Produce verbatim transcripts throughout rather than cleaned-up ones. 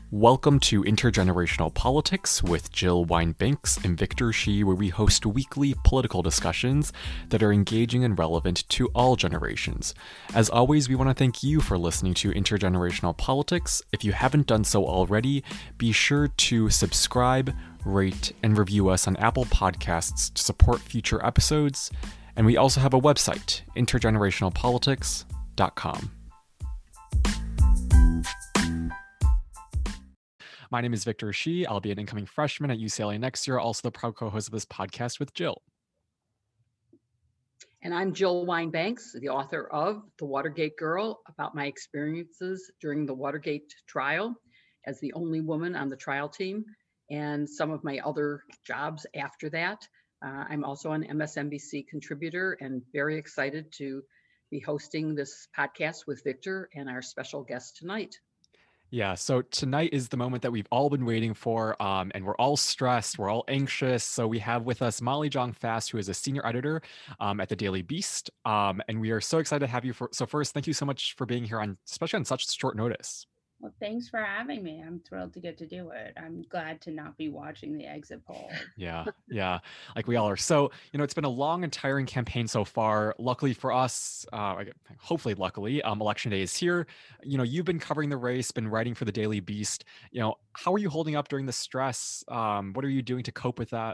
Welcome to Intergenerational Politics with Jill Wine-Banks and Victor Shi, where we host weekly political discussions that are engaging and relevant to all generations. As always, we want to thank you for listening to Intergenerational Politics. If you haven't done so already, be sure to subscribe, rate, and review us on Apple Podcasts to support future episodes. And we also have a website, intergenerational politics dot com. My name is Victor Shi. I'll be an incoming freshman at U C L A next year, also the proud co-host of this podcast with Jill. And I'm Jill Wine-Banks, the author of The Watergate Girl, about my experiences during the Watergate trial as the only woman on the trial team and some of my other jobs after that. Uh, I'm also an M S N B C contributor and very excited to be hosting this podcast with Victor and our special guest tonight. Yeah, so tonight is the moment that we've all been waiting for, um, and we're all stressed, we're all anxious. So we have with us Molly Jong-Fast, who is a senior editor um, at the Daily Beast, um, and we are so excited to have you. For, so first, thank you so much for being here, on, especially on such short notice. Well, thanks for having me. I'm thrilled to get to do it. I'm glad to not be watching the exit poll. Yeah, yeah, like we all are. So, you know, it's been a long and tiring campaign so far. Luckily for us, uh, hopefully luckily, um, Election Day is here. You know, you've been covering the race, been writing for the Daily Beast. You know, how are you holding up during the stress? Um, what are you doing to cope with that?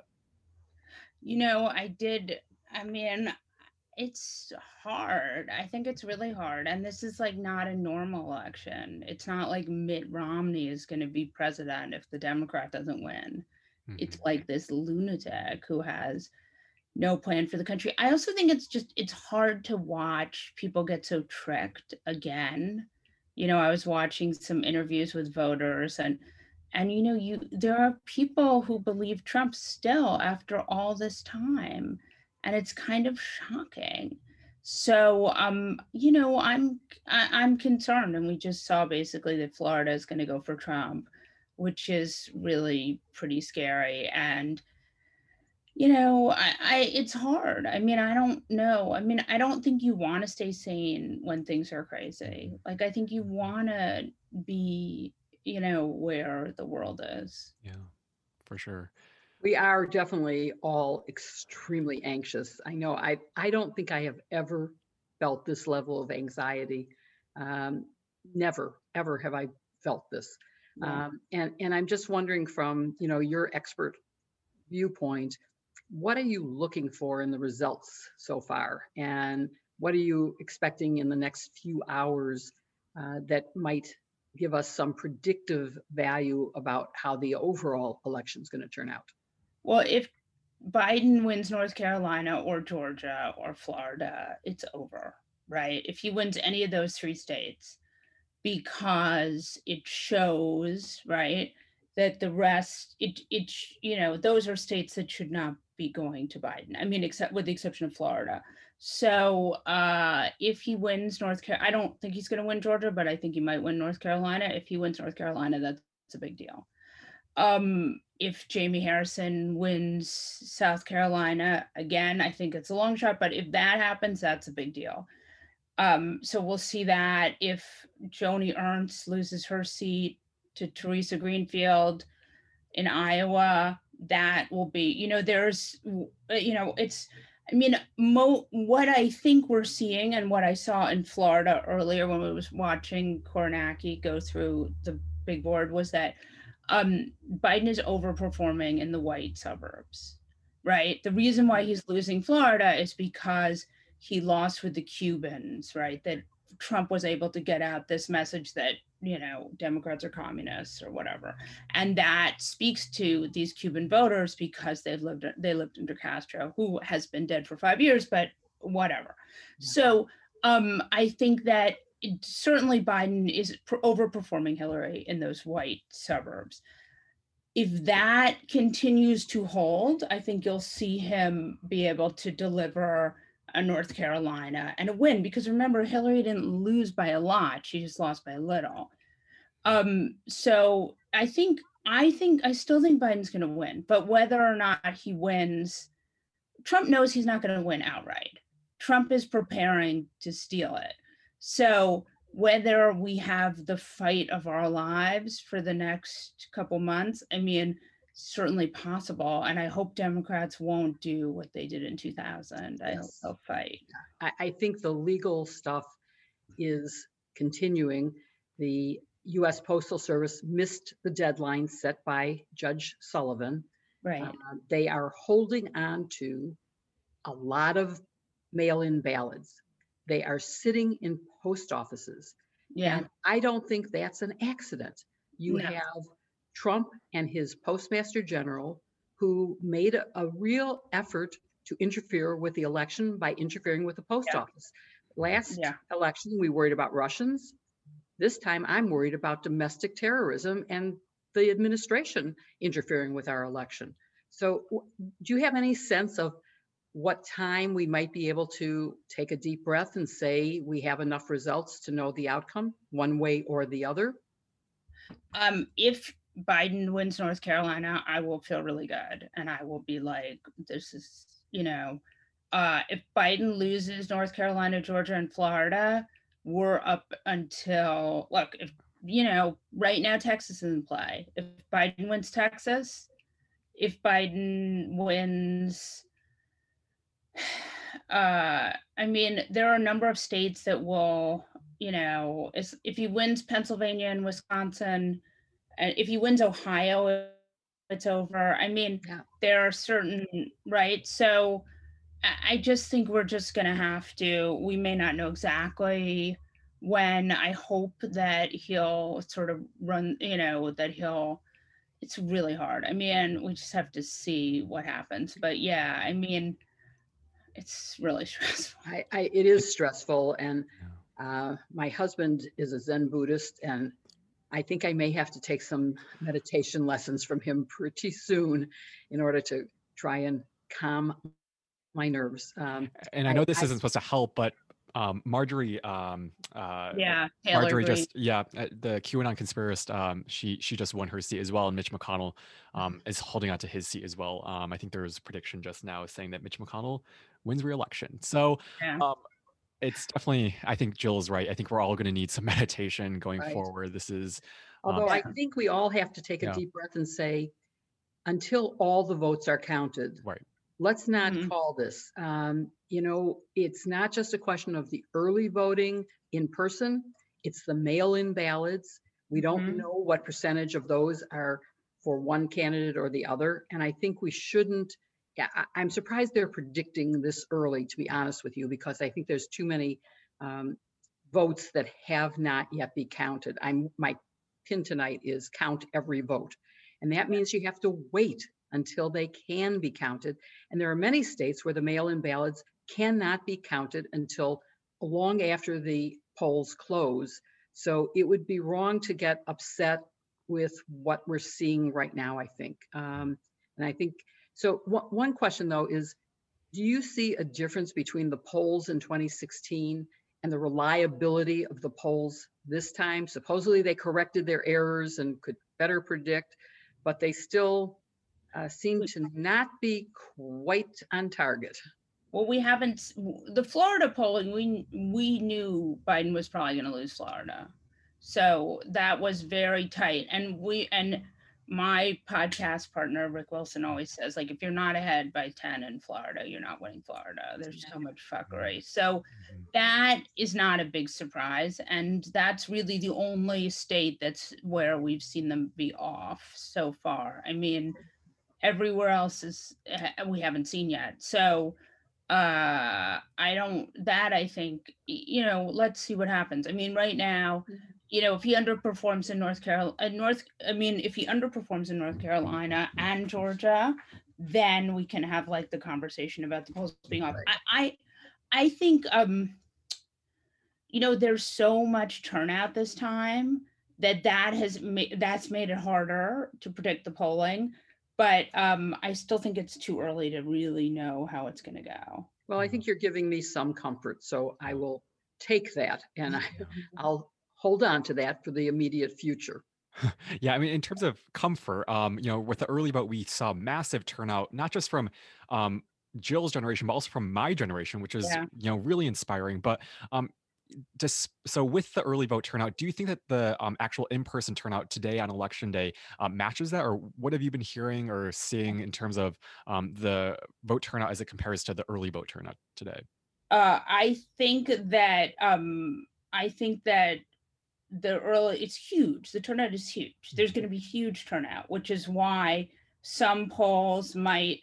You know, I did, I mean, it's hard. I think it's really hard. And this is like not a normal election. It's not like Mitt Romney is going to be president if the Democrat doesn't win. Mm-hmm. It's like this lunatic who has no plan for the country. I also think it's just, it's hard to watch people get so tricked again. You know, I was watching some interviews with voters and and you know, you there are people who believe Trump still after all this time. And it's kind of shocking. So, um, you know, I'm I, I'm concerned, and we just saw basically that Florida is going to go for Trump, which is really pretty scary. And, you know, I, I it's hard. I mean, I don't know. I mean, I don't think you want to stay sane when things are crazy. Like, I think you want to be, you know, where the world is. Yeah, for sure. We are definitely all extremely anxious. I know I, I don't think I have ever felt this level of anxiety. Um, never, ever have I felt this. Yeah. Um, and, and I'm just wondering from, you know, your expert viewpoint, what are you looking for in the results so far? And what are you expecting in the next few hours uh, that might give us some predictive value about how the overall election is going to turn out? Well, if Biden wins North Carolina or Georgia or Florida, it's over, right? If he wins any of those three states, because it shows, right, that the rest, it, it, you know, those are states that should not be going to Biden. I mean, except with the exception of Florida. So uh, if he wins North Carolina, I don't think he's going to win Georgia, but I think he might win North Carolina. If he wins North Carolina, that's a big deal. Um, if Jamie Harrison wins South Carolina, again, I think it's a long shot, but if that happens, that's a big deal. Um, so we'll see that. If Joni Ernst loses her seat to Teresa Greenfield in Iowa, that will be, you know, there's, you know, it's, I mean, mo- what I think we're seeing and what I saw in Florida earlier when we was watching Kornacki go through the big board was that Um, Biden is overperforming in the white suburbs, right? The reason why he's losing Florida is because he lost with the Cubans, right? That Trump was able to get out this message that, you know, Democrats are communists or whatever. And that speaks to these Cuban voters because they've lived, they lived under Castro, who has been dead for five years, but whatever. So um, I think that It, certainly Biden is pr- overperforming Hillary in those white suburbs. If that continues to hold, I think you'll see him be able to deliver a North Carolina and a win, because remember, Hillary didn't lose by a lot. She just lost by a little. Um, so I think, I think, I still think Biden's going to win, but whether or not he wins, Trump knows he's not going to win outright. Trump is preparing to steal it. So whether we have the fight of our lives for the next couple months, I mean, certainly possible. And I hope Democrats won't do what they did in two thousand. I hope Yes. they'll fight. I, I think the legal stuff is continuing. The U S Postal Service missed the deadline set by Judge Sullivan. Right. Uh, they are holding on to a lot of mail-in ballots. They are sitting in post offices. Yeah. And I don't think that's an accident. You No. have Trump and his Postmaster General who made a, a real effort to interfere with the election by interfering with the post Yeah. office. Last Yeah. election, we worried about Russians. This time, I'm worried about domestic terrorism and the administration interfering with our election. So w- do you have any sense of what time we might be able to take a deep breath and say we have enough results to know the outcome one way or the other? Um, if Biden wins North Carolina, I will feel really good. And I will be like, this is, you know, uh, if Biden loses North Carolina, Georgia, and Florida, we're up until, look, if, you know, right now Texas is in play. If Biden wins Texas, if Biden wins, uh, I mean, there are a number of states that will, you know, if if he wins Pennsylvania and Wisconsin, and if he wins Ohio, it's over. I mean, Yeah. there are certain, right? So I I just think we're just going to have to, we may not know exactly when. I hope that he'll sort of run, you know, that he'll, it's really hard. I mean, we just have to see what happens. But yeah, I mean, it's really stressful. I, I, it is stressful. And uh, my husband is a Zen Buddhist, and I think I may have to take some meditation lessons from him pretty soon in order to try and calm my nerves. Um, And I I, know this I, isn't supposed to help, but um, Marjorie, um, uh, Yeah, Taylor Marjorie Greene. just, yeah, uh, the QAnon conspiracist, um, she she just won her seat as well, and Mitch McConnell um, is holding on to his seat as well. Um, I think there was a prediction just now saying that Mitch McConnell wins re-election. So Yeah. um, it's definitely, I think Jill is right. I think we're all going to need some meditation going Right. forward. This is, um, although I Yeah. think we all have to take a Yeah. deep breath and say, until all the votes are counted, right. let's not Mhm. call this. Um, you know, it's not just a question of the early voting in person, it's the mail-in ballots. We don't Mhm. know what percentage of those are for one candidate or the other. And I think we shouldn't, yeah, I, I'm surprised they're predicting this early, to be honest with you, because I think there's too many um, votes that have not yet be counted. I'm, my pin tonight is count every vote. And that means you have to wait until they can be counted. And there are many states where the mail-in ballots cannot be counted until long after the polls close. So it would be wrong to get upset with what we're seeing right now, I think. Um, and I think, so one, one question though is, do you see a difference between the polls in twenty sixteen and the reliability of the polls this time? Supposedly they corrected their errors and could better predict, but they still uh, seem to not be quite on target. Well, we haven't, the Florida polling, we we knew Biden was probably going to lose Florida. So that was very tight. And we, and my podcast partner, Rick Wilson, always says, like, if you're not ahead by ten in Florida, you're not winning Florida. There's so much fuckery. So that is not a big surprise. And that's really the only state that's where we've seen them be off so far. I mean, everywhere else is, we haven't seen yet. So uh I don't, that I think, you know, let's see what happens. I mean, right now, you know, if he underperforms in North Carolina, North, I mean, if he underperforms in North Carolina and Georgia, then we can have like the conversation about the polls being off. I, I, I think, um, you know, there's so much turnout this time that that has made, that's made it harder to predict the polling. But um, I still think it's too early to really know how it's going to go. Well, I think you're giving me some comfort, so I will take that and I, I'll hold on to that for the immediate future. Yeah, I mean, in terms of comfort, um, you know, with the early vote, we saw massive turnout, not just from um, Jill's generation, but also from my generation, which is, Yeah. you know, really inspiring. But um, just so with the early vote turnout, do you think that the um, actual in-person turnout today on election day um, matches that, or what have you been hearing or seeing in terms of um, the vote turnout as it compares to the early vote turnout today? Uh, I think that um, I think that the early it's huge. The turnout is huge. There's going to be huge turnout, which is why some polls might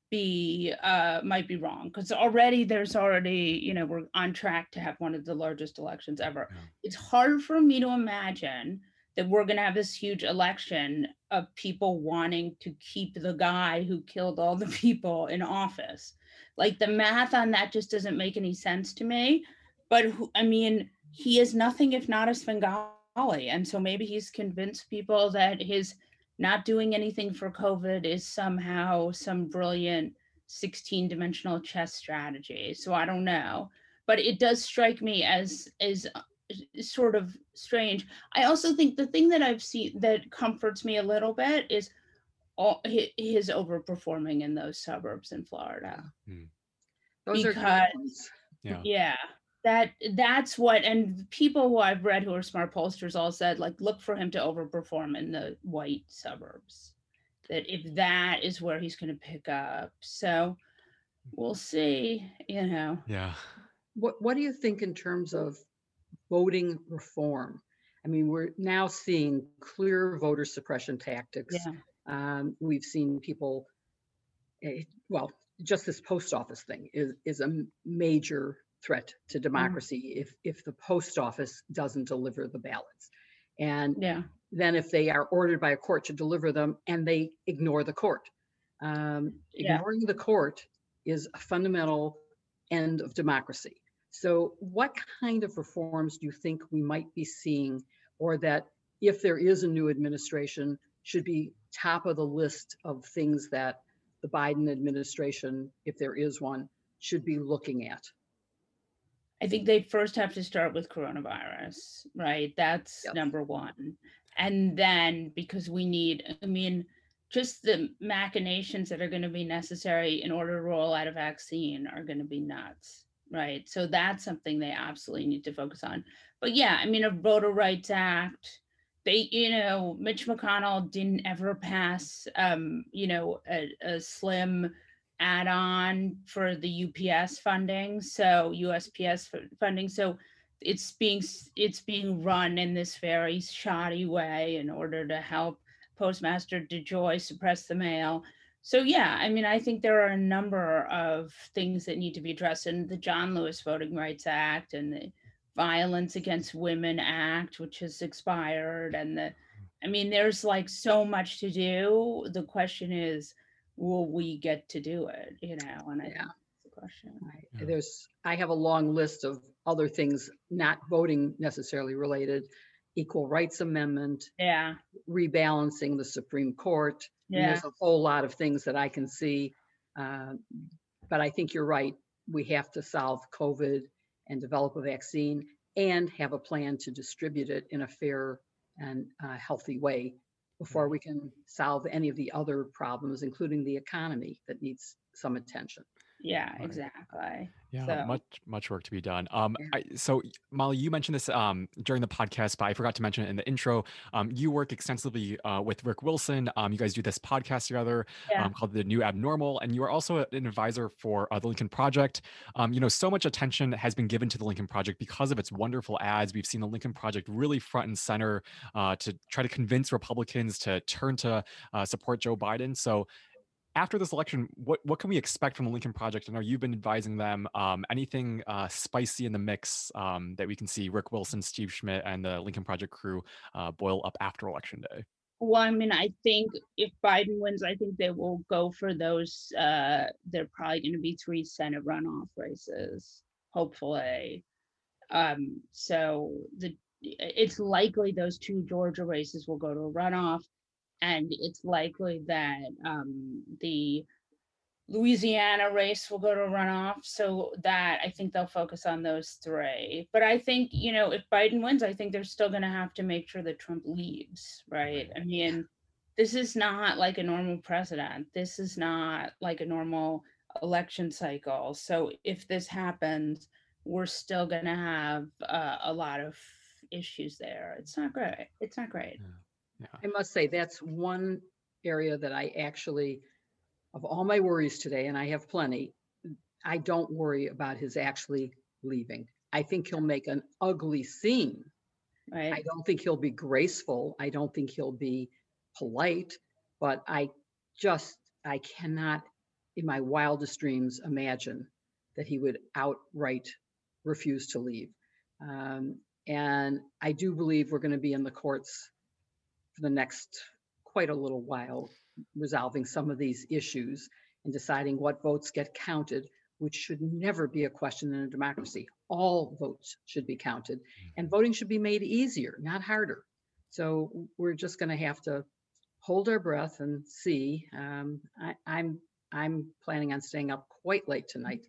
be uh, might be wrong, because already there's already you know we're on track to have one of the largest elections ever. Yeah. It's hard for me to imagine that we're going to have this huge election of people wanting to keep the guy who killed all the people in office. Like the math on that just doesn't make any sense to me. But who, I mean, he is nothing if not a Svengali. And so maybe he's convinced people that his not doing anything for COVID is somehow some brilliant sixteen dimensional chess strategy. So I don't know. But it does strike me as, as sort of strange. I also think the thing that I've seen that comforts me a little bit is all his overperforming in those suburbs in Florida. Hmm. Those are Because good ones. Yeah. yeah, that that's what, and people who I've read who are smart pollsters all said, like, look for him to overperform in the white suburbs. That if that is where he's going to pick up. So we'll see, you know. Yeah. What What do you think in terms of voting reform? I mean, we're now seeing clear voter suppression tactics. Yeah. Um, we've seen people, eh, well, just this post office thing is, is a major threat to democracy if, if the post office doesn't deliver the ballots. And Yeah. then if they are ordered by a court to deliver them and they ignore the court. Um, Yeah. ignoring the court is a fundamental end of democracy. So what kind of reforms do you think we might be seeing, or that if there is a new administration should be top of the list of things that the Biden administration, if there is one, should be looking at? I think they first have to start with coronavirus, right? That's Yep. number one. And then because we need, I mean, just the machinations that are going to be necessary in order to roll out a vaccine are going to be nuts, right? So that's something they absolutely need to focus on. But yeah, I mean, a Voter Rights Act, they, you know, Mitch McConnell didn't ever pass, um, you know, a, a slim add-on for the U P S funding, so U S P S funding. So it's being it's being run in this very shoddy way in order to help Postmaster DeJoy suppress the mail. So yeah, I mean, I think there are a number of things that need to be addressed in the John Lewis Voting Rights Act and the Violence Against Women Act, which has expired. And the, I mean, there's like so much to do. The question is, will we get to do it? You know, and I Yeah. think that's the question. Right. Yeah. There's, I have a long list of other things not voting necessarily related: equal rights amendment, Yeah. rebalancing the Supreme Court. And Yeah. there's a whole lot of things that I can see. Uh, but I think you're right. We have to solve COVID and develop a vaccine and have a plan to distribute it in a fair and uh, healthy way before we can solve any of the other problems, including the economy that needs some attention. Yeah, Right. exactly. Yeah, So much much work to be done. Um, Yeah. I, so Molly, you mentioned this um during the podcast, but I forgot to mention it in the intro. Um, you work extensively uh, with Rick Wilson. Um, you guys do this podcast together yeah, um, called The New Abnormal, and you are also an advisor for uh, the Lincoln Project. Um, you know, so much attention has been given to the Lincoln Project because of its wonderful ads. We've seen the Lincoln Project really front and center uh, to try to convince Republicans to turn to uh, support Joe Biden. So after this election, what what can we expect from the Lincoln Project? I know you've been advising them. Um, anything uh, spicy in the mix um, that we can see Rick Wilson, Steve Schmidt, and the Lincoln Project crew uh, boil up after Election Day? well, I mean, I think if Biden wins, I think they will go for those. Uh, they're probably going to be three Senate runoff races, hopefully. Um, so the it's likely those two Georgia races will go to a runoff. And it's likely that um, the Louisiana race will go to a runoff. So that I think they'll focus on those three. But I think, you know, if Biden wins, I think they're still going to have to make sure that Trump leaves, right? I mean, this is not like a normal president. This is not like a normal election cycle. So if this happens, we're still going to have uh, a lot of issues there. It's not great. It's not great. Yeah. Yeah. I must say that's one area that I actually, of all my worries today, and I have plenty, I don't worry about his actually leaving. I think he'll make an ugly scene. Right. I don't think he'll be graceful. I don't think he'll be polite, but I just, I cannot in my wildest dreams imagine that he would outright refuse to leave. Um, and I do believe we're going to be in the courts for the next quite a little while, resolving some of these issues and deciding what votes get counted, which should never be a question in a democracy. All votes should be counted, and voting should be made easier, not harder. So we're just going to have to hold our breath and see. Um, I, I'm I'm planning on staying up quite late tonight.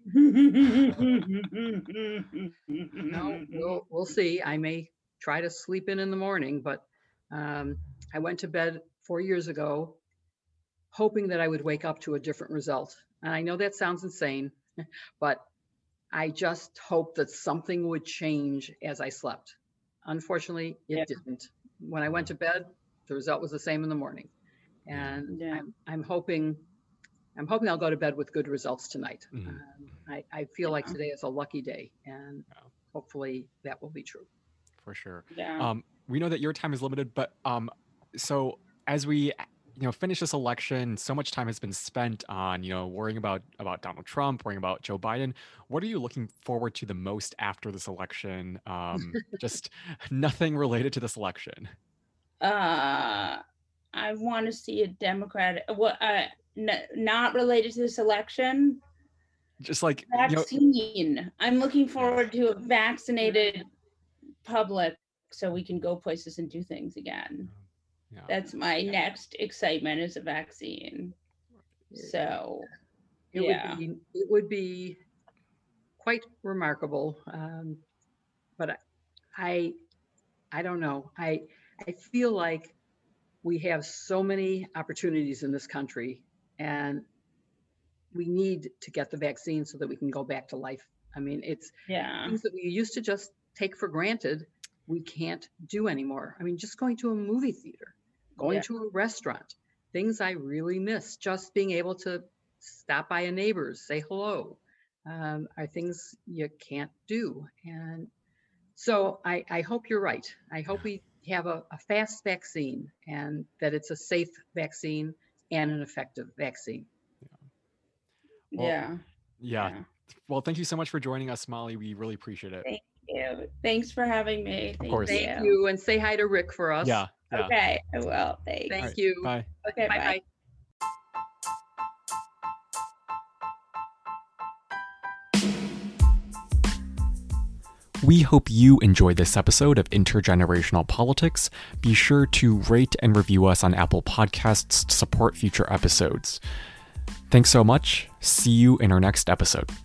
No, we'll we'll see. I may try to sleep in in the morning, but um, I went to bed four years ago, hoping that I would wake up to a different result. And I know that sounds insane, but I just hoped that something would change as I slept. Unfortunately, it yeah. didn't. When I went to bed, the result was the same in the morning. And yeah. I'm, I'm hoping, I'm hoping I'll go to bed with good results tonight. Mm-hmm. um, I, I feel yeah. like today is a lucky day, and yeah. hopefully that will be true. For sure. Yeah. Um, we know that your time is limited, but um, so as we you know, finish this election, so much time has been spent on, you know, worrying about, about Donald Trump, worrying about Joe Biden. What are you looking forward to the most after this election? Um, just nothing related to this election. Uh, I want to see a Democratic, well, uh, n- not related to this election. Just like vaccine. You know, I'm looking forward to a vaccinated public so we can go places and do things again. Yeah. That's my next excitement is a vaccine. So it yeah. would be it would be quite remarkable. Um, but I, I I don't know. I I feel like we have so many opportunities in this country, and we need to get the vaccine so that we can go back to life. I mean, it's yeah. things that we used to just take for granted, we can't do anymore. I mean, just going to a movie theater, going yeah. to a restaurant, things I really miss, just being able to stop by a neighbor's, say hello, um, are things you can't do. And so I, I hope you're right. I hope we have a, a fast vaccine, and that it's a safe vaccine and an effective vaccine. Yeah. Well, yeah. yeah. Yeah. Well, thank you so much for joining us, Molly. We really appreciate it. Thank you. Thanks for having me. Thank of course. Thank you. you. And say hi to Rick for us. Yeah. yeah. Okay, I will. Thanks. Thank right, you. Bye. Okay, bye. Bye. We hope you enjoyed this episode of Intergenerational Politics. Be sure to rate and review us on Apple Podcasts to support future episodes. Thanks so much. See you in our next episode.